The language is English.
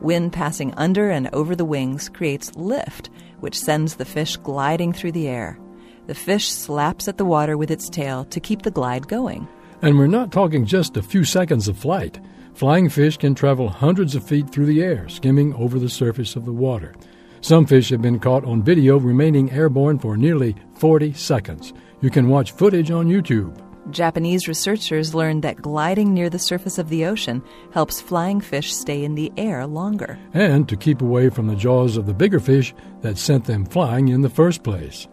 Wind passing under and over the wings creates lift, which sends the fish gliding through the air. The fish slaps at the water with its tail to keep the glide going. And we're not talking just a few seconds of flight. Flying fish can travel hundreds of feet through the air, skimming over the surface of the water. Some fish have been caught on video remaining airborne for nearly 40 seconds. You can watch footage on YouTube. Japanese researchers learned that gliding near the surface of the ocean helps flying fish stay in the air longer. And to keep away from the jaws of the bigger fish that sent them flying in the first place.